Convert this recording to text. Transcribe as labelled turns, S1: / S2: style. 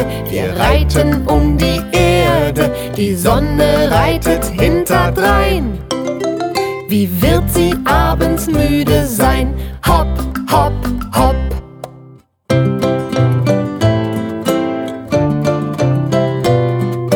S1: Wir reiten um die Erde, die Sonne reitet hinterdrein. Wie wird sie abends müde sein,